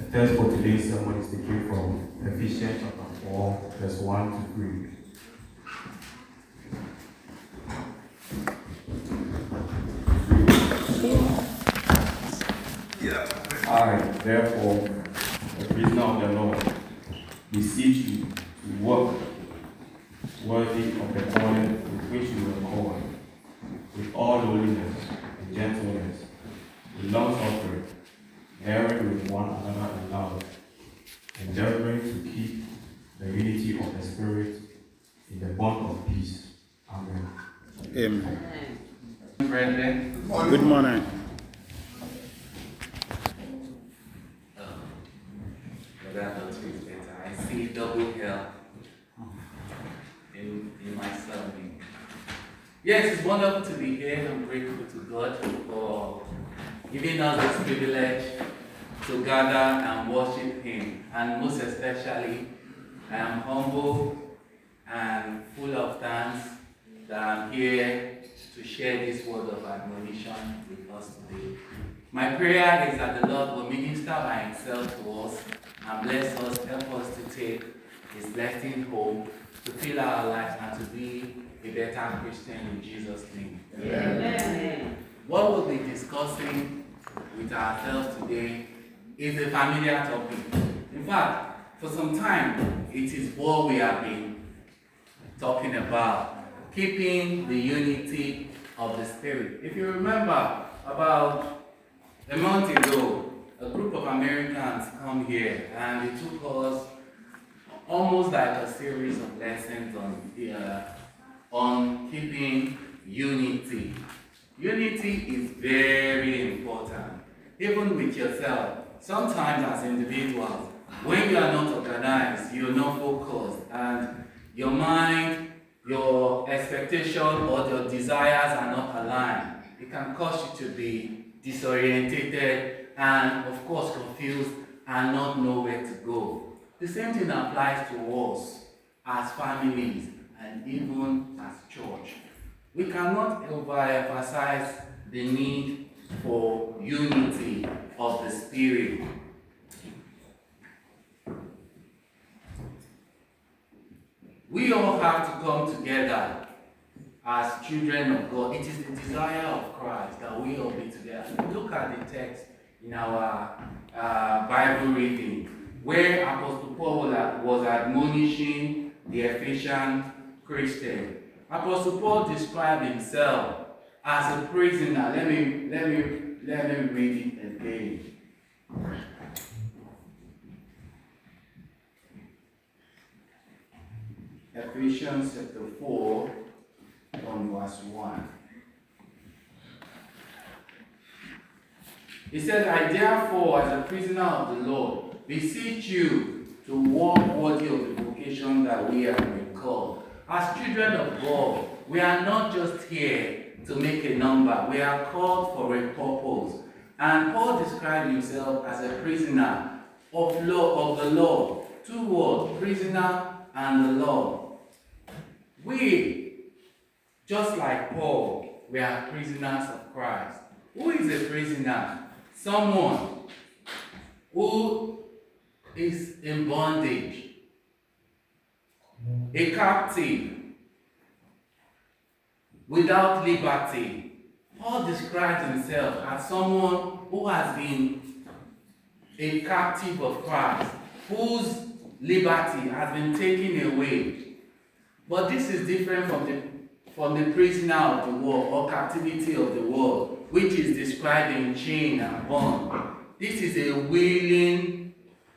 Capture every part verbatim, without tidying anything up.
The text for today's sermon is taken from Ephesians chapter four, verse one to three. I, therefore, the prisoner of the Lord, beseech you to work worthy of the calling with which you were called, with all lowliness and gentleness, with long suffering, bearing with one another in love, endeavoring to keep the unity of the Spirit in the bond of peace. Amen. Amen. Brethren, Good morning. Good morning. I see double hell in, in my sermon. Yes, it's wonderful to be here. I'm grateful to God for giving us this privilege to gather and worship Him. And most especially, I am humble and full of thanks that I'm here to share this word of admonition with us today. My prayer is that the Lord will minister by Himself to us and bless us, help us to take His blessing home, to fill our lives, and to be a better Christian in Jesus' name. Amen. What we'll be discussing with ourselves today is a familiar topic. In fact, for some time, it is what we have been talking about, keeping the unity of the Spirit. If you remember, about a month ago, a group of Americans come here and they took us almost like a series of lessons on, uh, on keeping unity. Unity is very important, even with yourself. Sometimes as individuals, when you are not organized, you're not focused, and your mind, your expectation, or your desires are not aligned, it can cause you to be disorientated and, of course, confused and not know where to go. The same thing applies to us as families and even as church. We cannot overemphasize the need for unity of the Spirit. We all have to come together as children of God. It is the desire of Christ that we all be together. Look at the text in our uh, Bible reading, where Apostle Paul was admonishing the Ephesian Christian. Apostle Paul described himself as a prisoner. Let me let me let me read it again. Ephesians chapter four, on verse one. He said, I therefore, as a prisoner of the Lord, beseech you to walk worthy of the vocation that we have been called. As children of God, we are not just here to make a number. We are called for a purpose. And Paul described himself as a prisoner of law of the Lord. Two words, prisoner and the Lord. We, just like Paul, we are prisoners of Christ. Who is a prisoner? Someone who is in bondage, a captive, without liberty. Paul describes himself as someone who has been a captive of Christ, whose liberty has been taken away. But this is different from the from the prisoner of the world or captivity of the world, which is described in chain and bond. This is a willing,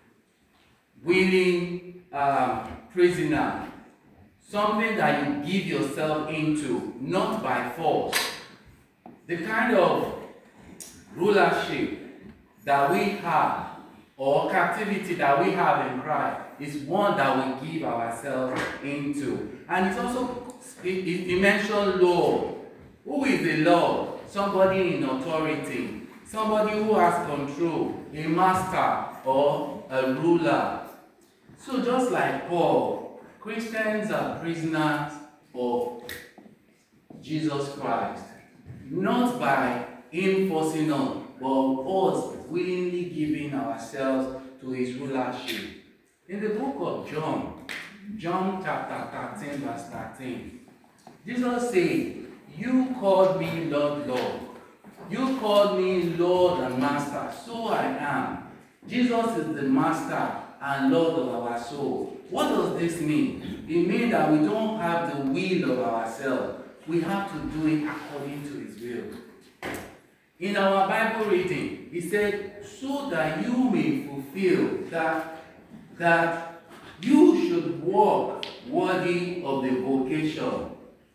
willing um, prisoner, something that you give yourself into, not by force. The kind of rulership that we have, or captivity that we have in Christ, is one that we give ourselves into. And it's also, he mentioned Lord. Who is the Lord? Somebody in authority, somebody who has control, a master or a ruler. So just like Paul, Christians are prisoners of Jesus Christ, not by him forcing us, but us willingly giving ourselves to his rulership. In the book of John, John chapter thirteen, verse thirteen, Jesus said, "You called me Lord, Lord. You called me Lord and Master, so I am." Jesus is the Master and Lord of our soul. What does this mean? It means that we don't have the will of ourselves. We have to do it according to his will. In our Bible reading, he said, so that you may fulfill that, that you should walk worthy of the vocation.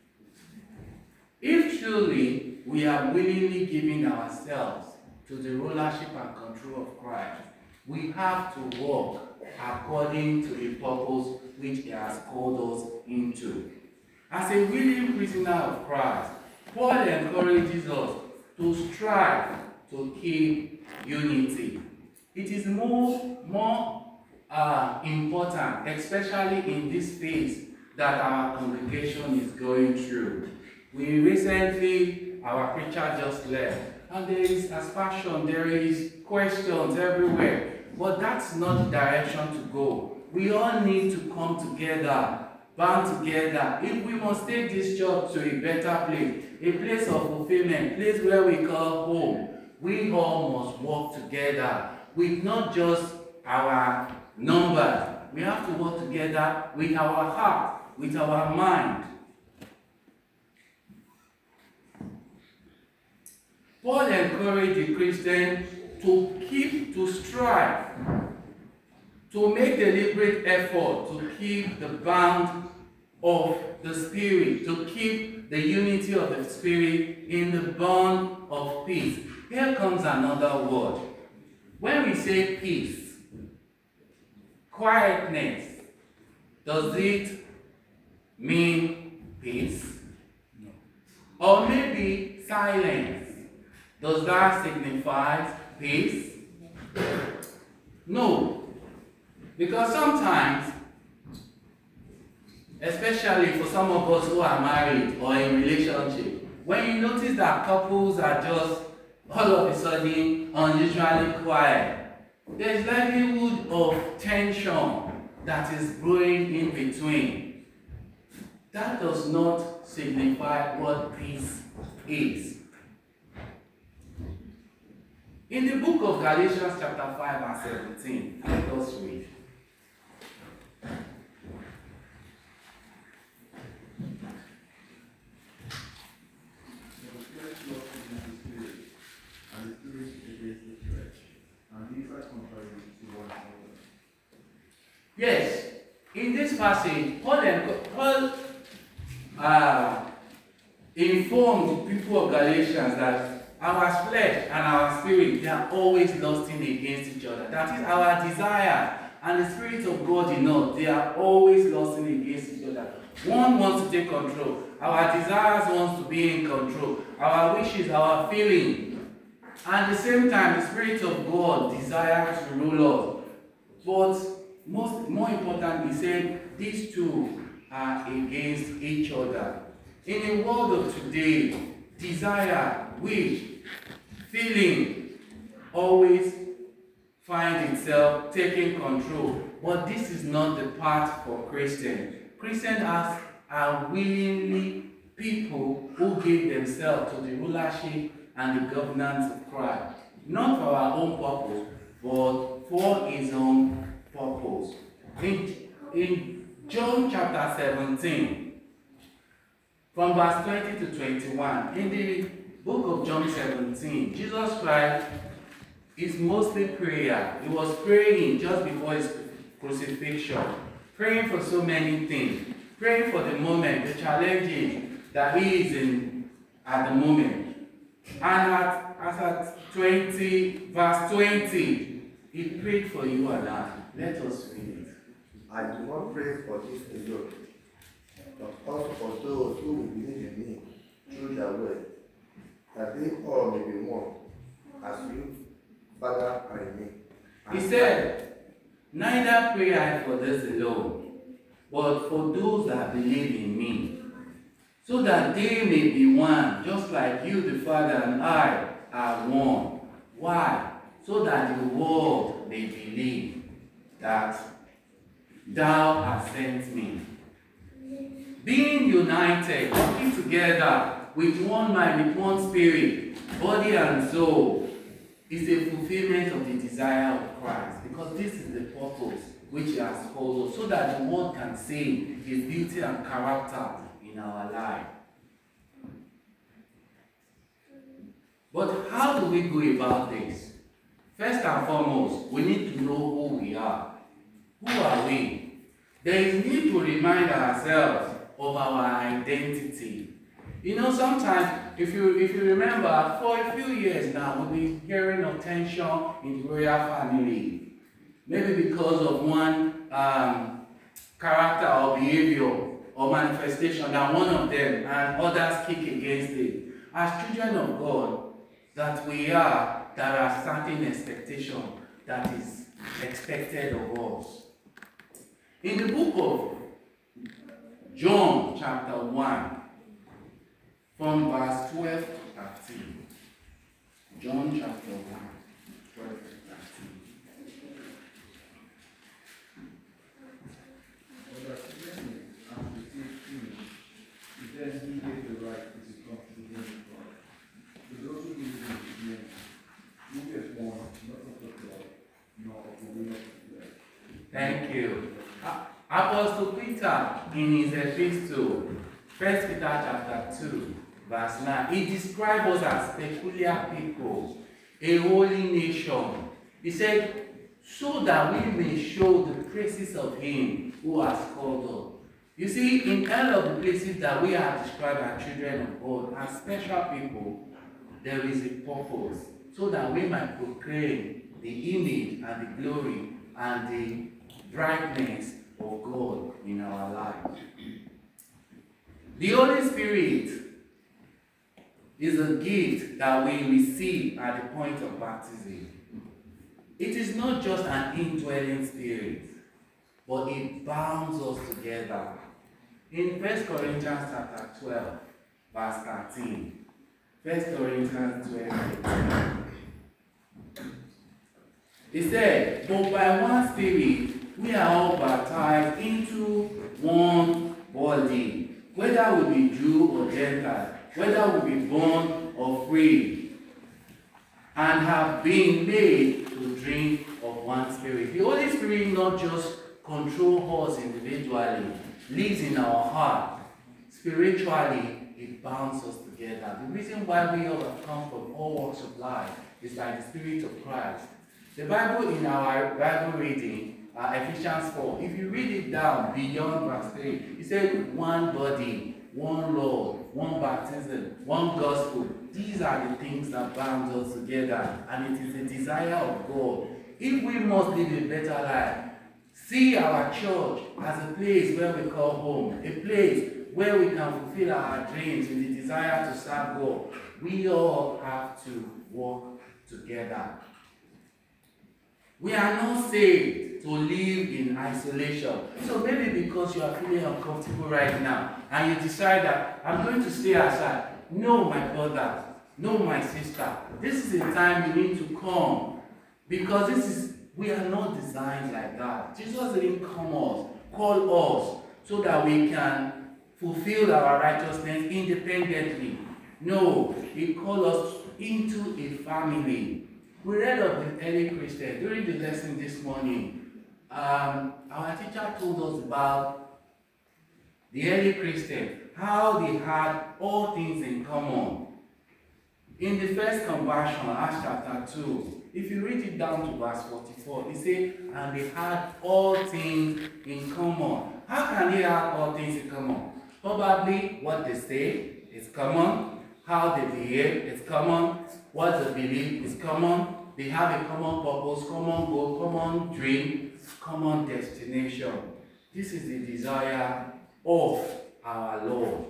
If truly we are willingly giving ourselves to the rulership and control of Christ, we have to walk according to the purpose which he has called us into. As a willing prisoner of Christ, Paul encourages us to strive to keep unity. It is more, more uh, important, especially in this phase that our congregation is going through. We recently, our preacher just left, and there is aspersion, there is questions everywhere. But that's not the direction to go. We all need to come together, band together. If we must take this church to a better place, a place of fulfillment, a place where we call home, we all must work together with not just our numbers. We have to work together with our heart, with our mind. Paul encouraged the Christian to keep, to strive, to make deliberate effort to keep the bond of the Spirit, to keep the unity of the Spirit in the bond of peace. Here comes another word. When we say peace, quietness, does it mean peace? No. Or maybe silence. Does that signify peace? No. Because sometimes, especially for some of us who are married or in relationship, when you notice that couples are just all of a sudden unusually quiet, there is likelihood of tension that is brewing in between. That does not signify what peace is. In the book of Galatians chapter five and seventeen, let us read. Yes, in this passage, Paul, Paul uh, informed the people of Galatians that our flesh and our spirit, they are always lusting against each other. That is our desire. And the Spirit of God in us, they are always lusting against each other. One wants to take control. Our desires wants to be in control. Our wishes, our feeling. And at the same time, the Spirit of God desires to rule us. But most, more important, he said, these two are against each other. In the world of today, desire, wish, feeling always find itself taking control. But this is not the path for Christians. Christians are, are willingly people who give themselves to the rulership and the governance of Christ. Not for our own purpose, but for his own purpose. In, in John chapter seventeen, from verse twenty to twenty-one, in the book of John seventeen, Jesus Christ is mostly prayer. He was praying just before his crucifixion, praying for so many things, praying for the moment, the challenges that he is in at the moment. And at, as at twenty, verse twenty, he prayed for you and I. Let us read it. I do not pray for this alone, but also for those who will believe in me through their word, that they all may be one, as you, Father, are in me. He said, neither pray I for this alone, but for those that believe in me, so that they may be one, just like you, the Father, and I are one. Why? so that the world may believe that thou hast sent me. Being united, working together with one mind, with one spirit, body and soul, is a fulfillment of the desire of Christ. Because this is the purpose which He has called us, so that the world can see His beauty and character in our life. But how do we go about this? First and foremost, we need to know who we are. Who are we? There is need to remind ourselves of our identity. You know, sometimes, if you if you remember, for a few years now, we've been hearing of tension in the royal family. Maybe because of one um, character or behavior or manifestation that one of them and others kick against it. As children of God that we are, there are certain expectations that is expected of us. In the book of John chapter one, from verse twelve to thirteen. John chapter one, twelve to thirteen. Thank you. Uh, Apostle Peter, in his epistle, First Peter chapter two, verse nine, he describes us as peculiar people, a holy nation. He said, so that we may show the praises of Him who has called us. You see, in all of the places that we are described as children of God, as special people, there is a purpose, so that we might proclaim the image and the glory and the brightness of God in our lives. The Holy Spirit is a gift that we receive at the point of baptism. It is not just an indwelling spirit, but it bounds us together. In First Corinthians chapter twelve, verse thirteen. First Corinthians twelve, thirteen. It said, but by one Spirit we are all baptized into one body, whether we be Jew or Gentile, whether we be born or free, and have been made to drink of one Spirit. The Holy Spirit not just control us individually, lives in our heart. Spiritually, it binds us together. The reason why we all have come from all walks of life is by the Spirit of Christ. The Bible, in our Bible reading, uh, Ephesians four, if you read it down beyond verse three, it says one body, one Lord, one baptism, one gospel. These are the things that bind us together, and it is the desire of God. If we must live a better life, see our church as a place where we call home, a place where we can fulfill our dreams in the desire to serve God. We all have to work together. We are not saved to live in isolation. So maybe because you are feeling uncomfortable right now and you decide that I'm going to stay outside. No, my brother. No, my sister. This is the time you need to come. Because this is, we are not designed like that. Jesus didn't come us, call us, so that we can fulfill our righteousness independently. No, He called us into a family. We read of the early Christians during the lesson this morning. Um, our teacher told us about the early Christians, how they had all things in common. In the first conversion, Acts chapter two, if you read it down to verse forty-four, it says, and they had all things in common. How can they have all things in common? Probably what they say is common, how they behave is common, what they believe is common. They have a common purpose, common goal, common dream, common destination. This is the desire of our Lord.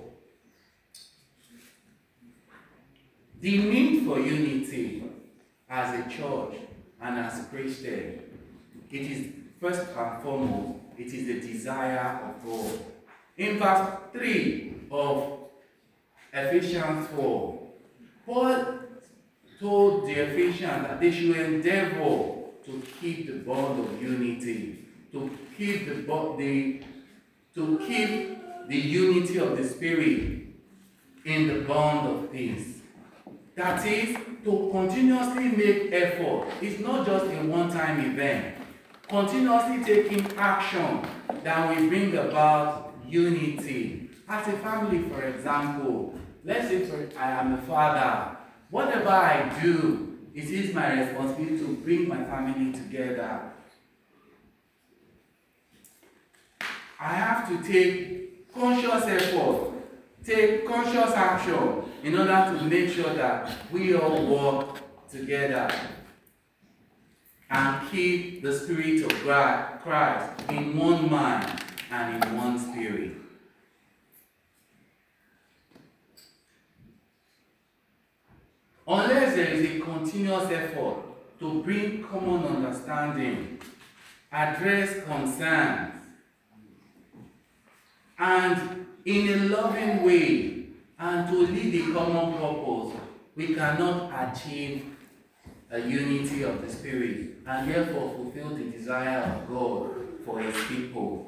The need for unity as a church and as a Christian, it is first and foremost, it is the desire of God. In verse three of Ephesians four, Paul told the Ephesians that they should endeavor to keep the bond of unity, to keep the, the to keep the unity of the Spirit in the bond of peace. That is, to continuously make effort. It's not just a one-time event. Continuously taking action that will bring about unity. As a family, for example, let's say for, I am a father. Whatever I do, it is my responsibility to bring my family together. I have to take conscious effort, take conscious action in order to make sure that we all work together and keep the Spirit of Christ in one mind and in one spirit. Unless there is a continuous effort to bring common understanding, address concerns, and in a loving way, and to lead a common purpose, we cannot achieve a unity of the Spirit and therefore fulfill the desire of God for His people.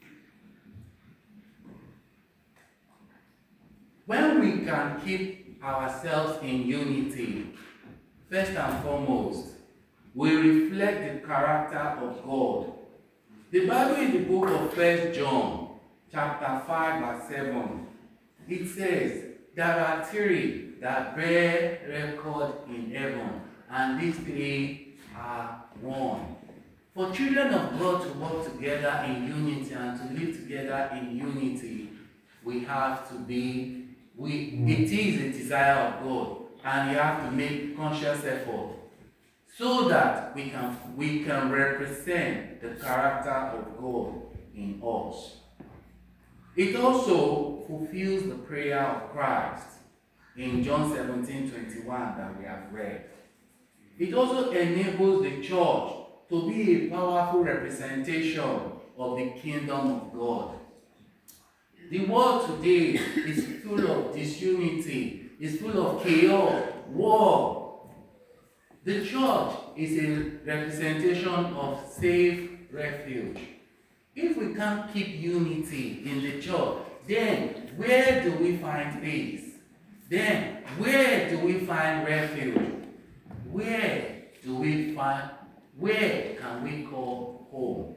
When we can keep ourselves in unity, first and foremost, we reflect the character of God. The Bible in the book of First John, chapter five, verse seven, it says, there are three that bear record in heaven, and these three are one. For children of God to work together in unity and to live together in unity, we have to be, we, it is a desire of God, and you have to make conscious effort so that we can, we can represent the character of God in us. It also fulfills the prayer of Christ in John seventeen twenty-one that we have read. It also enables the church to be a powerful representation of the kingdom of God. The world today is full of disunity, is full of chaos, war. The church is a representation of safe refuge. If we can't keep unity in the church, then where do we find peace? Then where do we find refuge? Where do we find, where can we call home?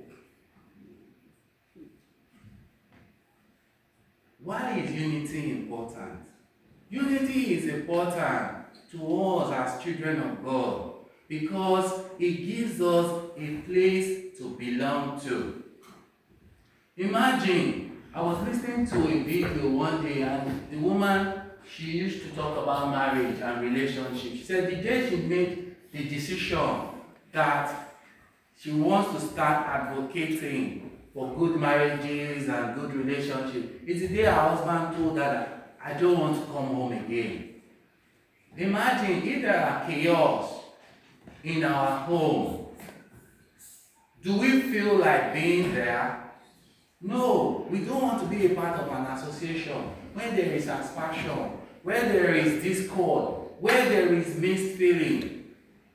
Why is unity important? Unity is important to us as children of God because it gives us a place to belong to. Imagine, I was listening to a video one day and the woman, she used to talk about marriage and relationship. She said the day she made the decision that she wants to start advocating for good marriages and good relationships, it's the day her husband told her that I don't want to come home again. Imagine if there are chaos in our home, do we feel like being there? No, we don't want to be a part of an association where there is aspersion, where there is discord, where there is mixed feeling.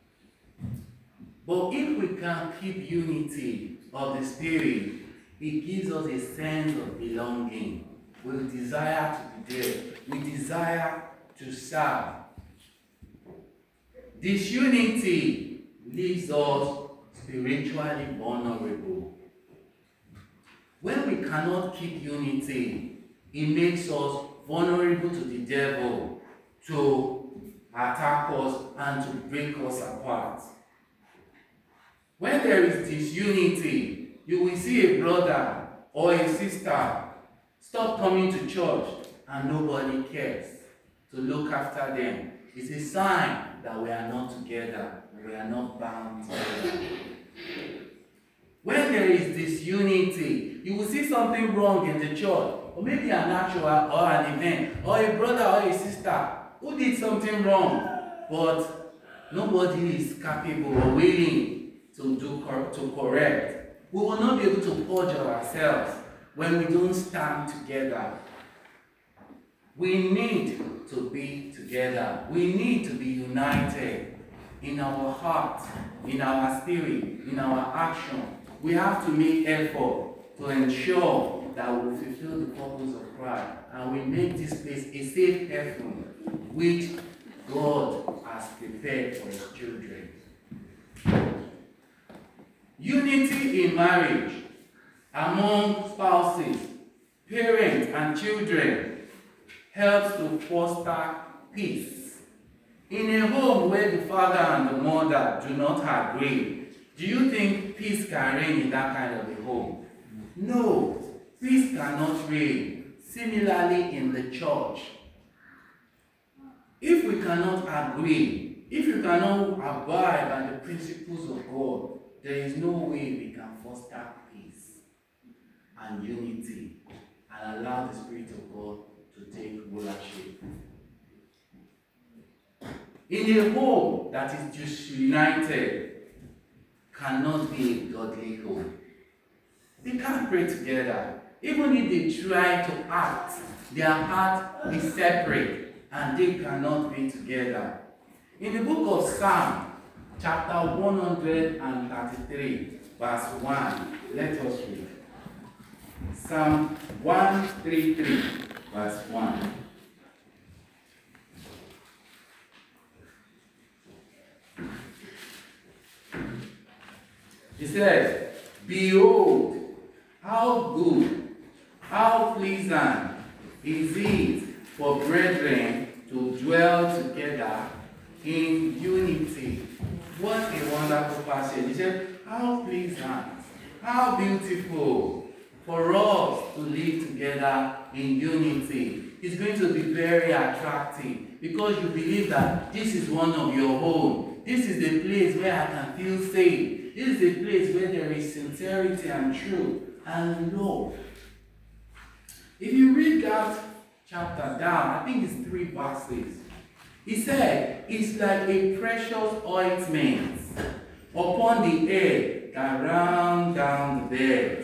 But if we can keep unity of the Spirit, it gives us a sense of belonging. We desire to be there. We desire to serve. This unity leaves us spiritually vulnerable. When we cannot keep unity, it makes us vulnerable to the devil to attack us and to break us apart. When there is disunity, you will see a brother or a sister stop coming to church and nobody cares to look after them. It's a sign that we are not together, we are not bound together. When there is disunity, you will see something wrong in the church, or maybe an actual or an event, or a brother or a sister who did something wrong, but nobody is capable or willing to do to correct. We will not be able to purge ourselves when we don't stand together. We need to be together. We need to be united in our heart, in our spirit, in our action. We have to make effort to ensure that we fulfill the purpose of Christ and we make this place a safe heaven which God has prepared for his children. Unity in marriage among spouses, parents, and children helps to foster peace. In a home where the father and the mother do not agree, do you think peace can reign in that kind of a home? No, peace cannot reign. Similarly in the church, if we cannot agree, if you cannot abide by the principles of God, there is no way we can foster peace and unity and allow the Spirit of God to take rulership. In a home that is disunited cannot be a godly home. They can't pray together. Even if they try to act, their heart is separate and they cannot be together. In the book of Psalm, chapter one hundred thirty-three, verse one, let us read. Psalm one thirty-three, verse one. He says, "Behold, how good, how pleasant is it for brethren to dwell together in unity." What a wonderful passage. He said, how pleasant, how beautiful for us to live together in unity. It's going to be very attractive because you believe that this is one of your own. This is the place where I can feel safe. This is the place where there is sincerity and truth and love. If you read that chapter down, I think it's three verses. He said, it's like a precious ointment upon the head that ran down the bed.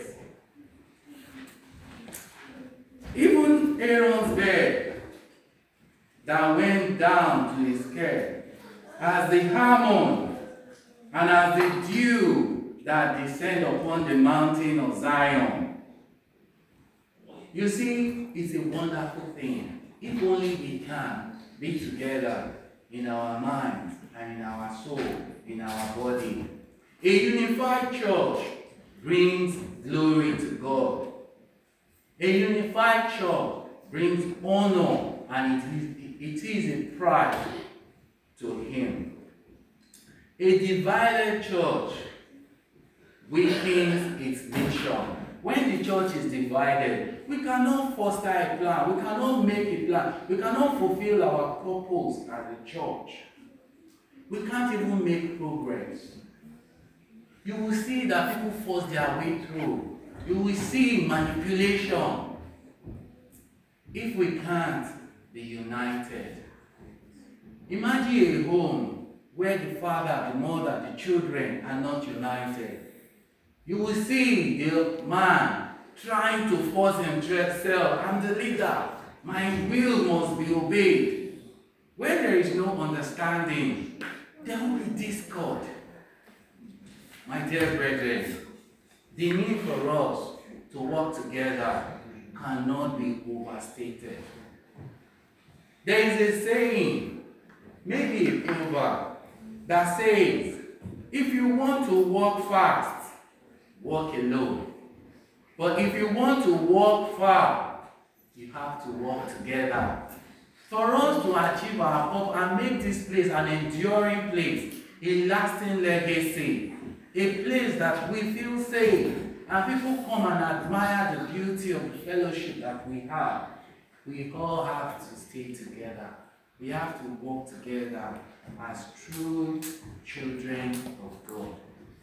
Even Aaron's bed that went down to his skirt, as the harmon and as the dew that descend upon the mountain of Zion. You see, it's a wonderful thing. If only we can be together in our minds and in our soul, in our body. A unified church brings glory to God. A unified church brings honor, and it is, it is a pride to Him. A divided church weakens its mission. When the church is divided, we cannot foster a plan. We cannot make a plan. We cannot fulfill our purpose as a church. We can't even make progress. You will see that people force their way through. You will see manipulation. If we can't be united. Imagine a home where the father, the mother, the children are not united. You will see the man trying to force himself. I'm the leader. My will must be obeyed. When there is no understanding, there will be discord. My dear brethren, the need for us to work together cannot be overstated. There is a saying, maybe a proverb, that says, if you want to walk fast, walk alone. But if you want to walk far, you have to walk together. For us to achieve our hope and make this place an enduring place, a lasting legacy, a place that we feel safe, and people come and admire the beauty of the fellowship that we have, we all have to stay together. We have to walk together as true children of God.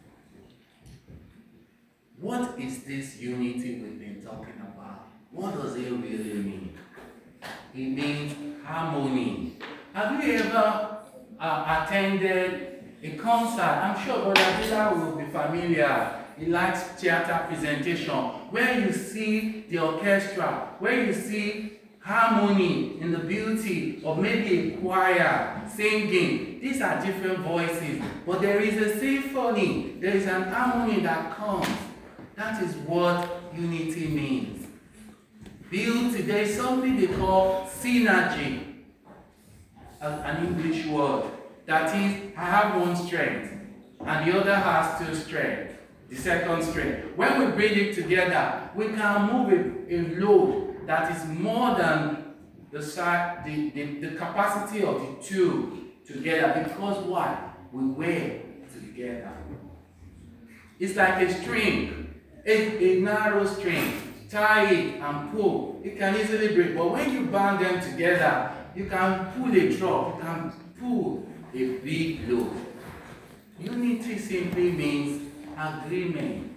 What is this unity we've been talking about? What does it really mean? It means harmony. Have you ever uh, attended a concert? I'm sure Brother Dila will be familiar. He likes theater presentation, where you see the orchestra, where you see harmony, in the beauty of maybe a choir, singing. These are different voices, but there is a symphony, there is an harmony that comes. That is what unity means. Beauty, there is something they call synergy, an English word. That is, I have one strength, and the other has two strengths. The second strength. When we bring it together, we can move a, a load that is more than the, size, the, the, the capacity of the two together. Because what? We wear together. It's like a string, a, a narrow string. Tie it and pull. It can easily break. But when you band them together, you can pull a drop. You can pull a big load. Unity simply means agreement.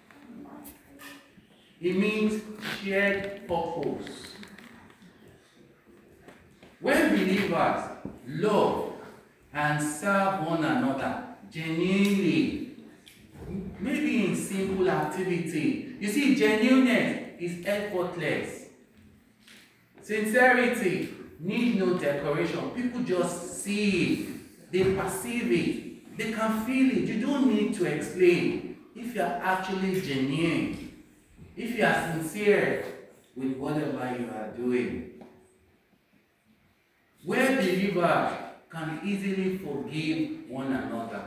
It means shared purpose. When believers love and serve one another genuinely, maybe in simple activity, you see, genuineness is effortless. Sincerity needs no decoration. People just see it, they perceive it, they can feel it. You don't need to explain. If you are actually genuine, if you are sincere with whatever you are doing, where believers can easily forgive one another.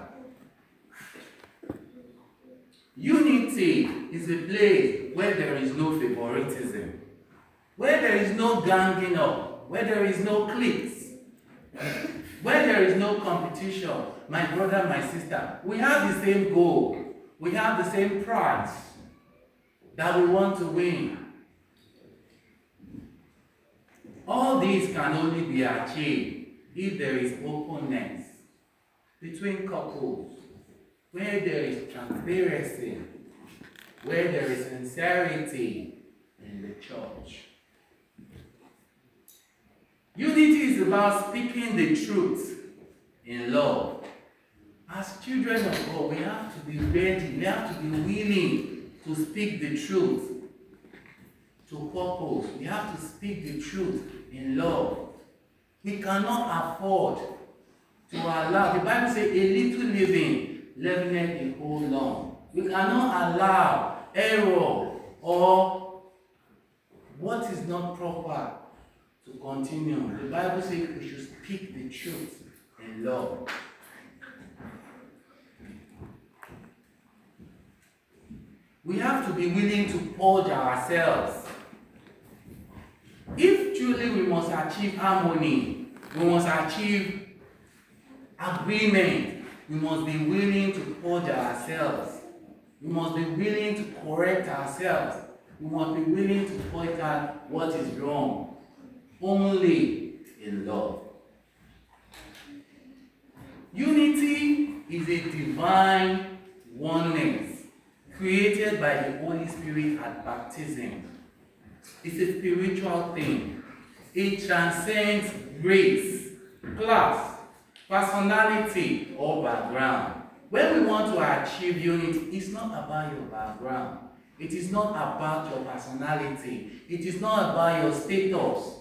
Unity is a place where there is no favoritism, where there is no ganging up, where there is no cliques, where there is no competition. My brother, my sister, we have the same goal, we have the same prize that we want to win. All these can only be achieved if there is openness between couples, where there is transparency, where there is sincerity in the church. Unity is about speaking the truth in love. As children of God, we have to be ready, we have to be willing to speak the truth to purpose. We have to speak the truth in love. We cannot afford to allow, the Bible says, a little leaven leaveneth the whole lump. We cannot allow error or what is not proper to continue. The Bible says we should speak the truth in love. We have to be willing to purge ourselves. If truly we must achieve harmony, we must achieve agreement, we must be willing to purge ourselves. We must be willing to correct ourselves. We must be willing to point out what is wrong. Only in love. Unity is a divine oneness created by the Holy Spirit at baptism. It's a spiritual thing. It transcends race, class, personality, or background. When we want to achieve unity, it's not about your background. It is not about your personality. It is not about your status.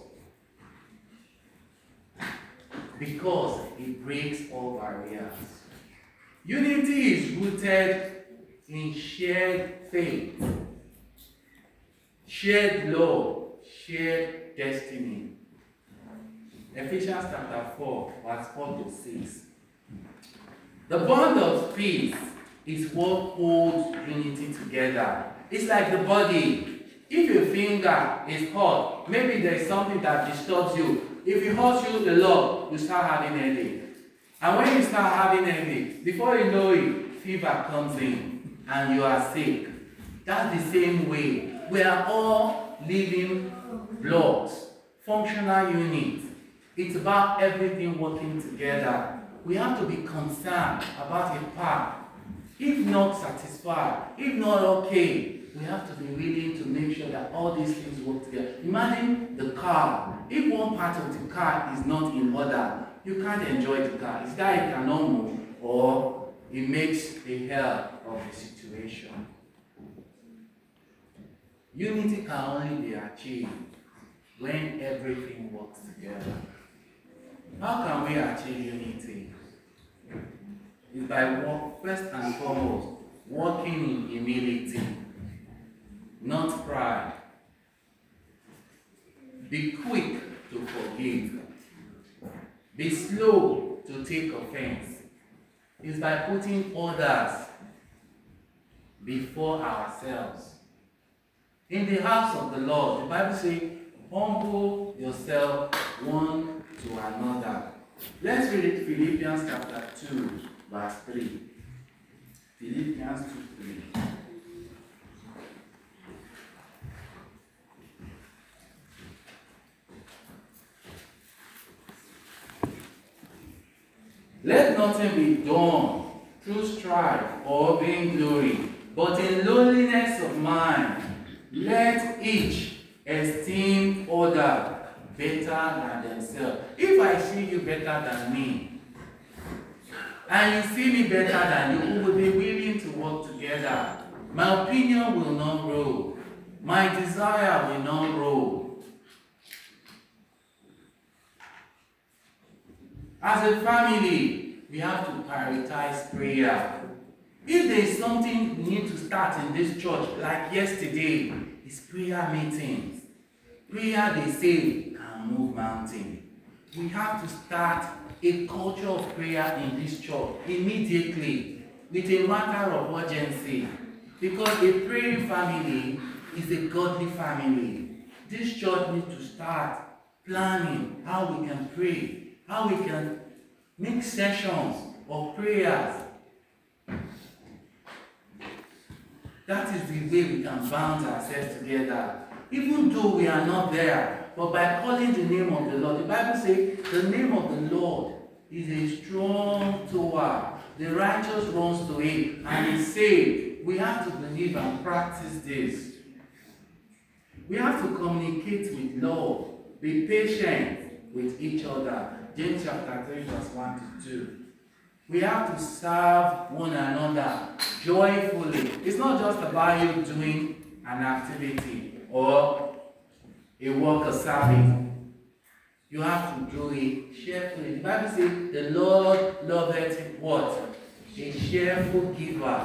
Because it breaks all barriers. Unity is rooted in shared faith, shared love, shared destiny. Ephesians chapter four, verse four to six. The bond of peace is what holds unity together. It's like the body. If your finger is hot, maybe there is something that disturbs you. If it hurts you a lot, you start having headache. And when you start having headache, before you know it, fever comes in and you are sick. That's the same way. We are all living blocks, functional units. It's about everything working together. We have to be concerned about a part. If not satisfied, if not okay, we have to be willing to make sure that all these things work together. Imagine the car. If one part of the car is not in order, you can't enjoy the car. It's that it cannot move or it makes a hell of the situation. Unity can only be achieved when everything works together. How can we achieve unity? It's by work, first and foremost, working in humility, not pride. Be quick to forgive. Be slow to take offense. It's by putting others before ourselves. In the house of the Lord, the Bible says, humble yourself one to another. Let's read it, Philippians chapter two, verse three. Philippians two, three. Let nothing be done through strife or vainglory, but in lowliness of mind, let each esteem other better than themselves. If I see you better than me, and you see me better than you, we will be willing to work together. My opinion will not grow. My desire will not grow. As a family, we have to prioritize prayer. If there is something we need to start in this church, like yesterday, it's prayer meetings. Prayer, they say, can move mountains. We have to start a culture of prayer in this church immediately, with a matter of urgency. Because a praying family is a godly family. This church needs to start planning how we can pray, how we can make sessions of prayers. That is the way we can bound ourselves together. Even though we are not there, but by calling the name of the Lord, the Bible says the name of the Lord is a strong tower. The righteous runs to it and is saved. We have to believe and practice this. We have to communicate with love, be patient with each other. James chapter three, verse one to two. We have to serve one another joyfully. It's not just about you doing an activity or a work of service. You have to do it cheerfully. The Bible says the Lord loveth what? A cheerful giver.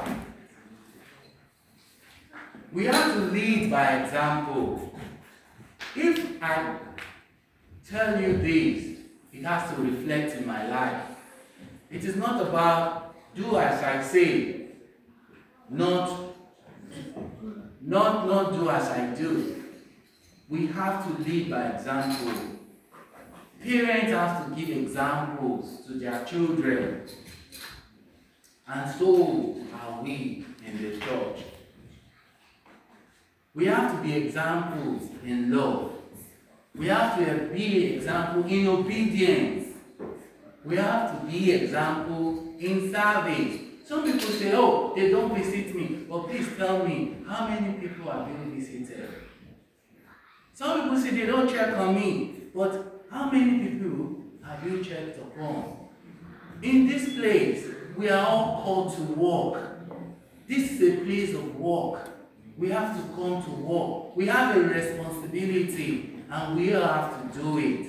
We have to lead by example. If I tell you this, it has to reflect in my life. It is not about do as I say, not, not, not do as I do. We have to lead by example. Parents have to give examples to their children. And so are we in the church. We have to be examples in love. We have to be example in obedience. We have to be example in service. Some people say, oh, they don't visit me. But please tell me, how many people have you visited? Some people say they don't check on me. But how many people have you checked upon? In this place, we are all called to work. This is a place of work. We have to come to work. We have a responsibility, and we all have to do it.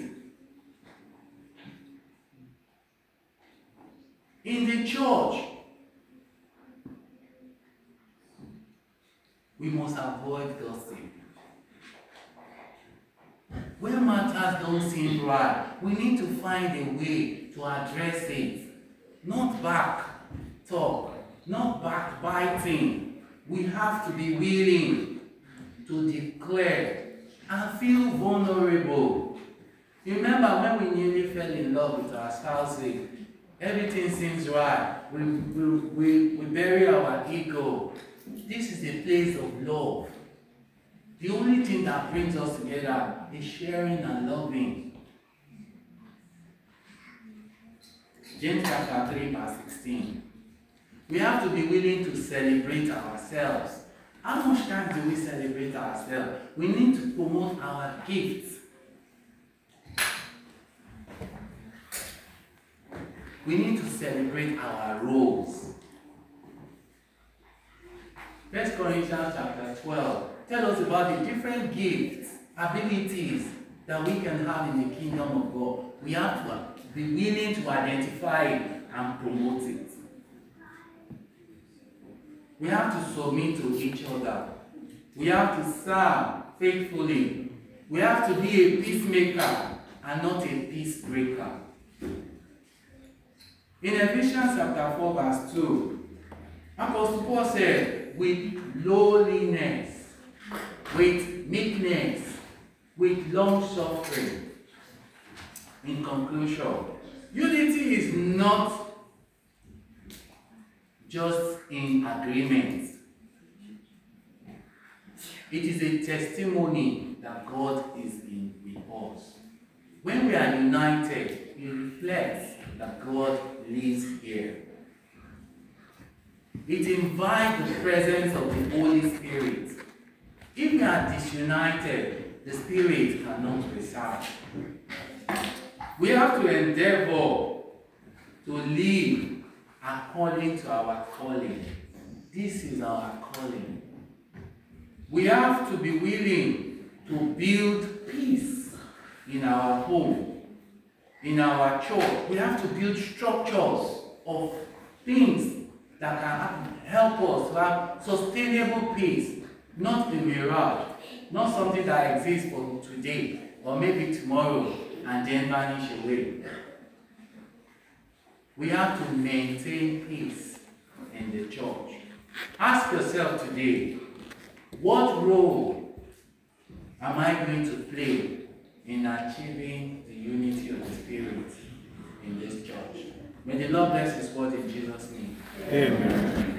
In the church, we must avoid gossip. When matters don't seem right, we need to find a way to address it. Not back talk, not backbiting. We have to be willing to declare and feel vulnerable. Remember when we nearly fell in love with our spouses, everything seems right. We, we, we, we bury our ego. This is a place of love. The only thing that brings us together is sharing and loving. James chapter three, verse sixteen. We have to be willing to celebrate ourselves. How much time do we celebrate ourselves? We need to promote our gifts. We need to celebrate our roles. First Corinthians chapter twelve tells us about the different gifts, abilities that we can have in the kingdom of God, we have to be willing to identify it and promote it. We have to submit to each other. We have to serve faithfully. We have to be a peacemaker and not a peace breaker. In Ephesians chapter four, verse two, Apostle Paul said, with lowliness, with meekness, with long suffering. In conclusion, unity is not just in agreement. It is a testimony that God is in with us. When we are united, it reflects that God lives here. It invites the presence of the Holy Spirit. If we are disunited, the Spirit cannot reside. We have to endeavor to live according to our calling. This is our calling. We have to be willing to build peace in our home, in our church. We have to build structures of things that can help us to have sustainable peace, not a mirage, not something that exists for today or maybe tomorrow and then vanish away. We have to maintain peace in the church. Ask yourself today, what role am I going to play in achieving the unity of the Spirit in this church? May the Lord bless His word in Jesus' name. Amen.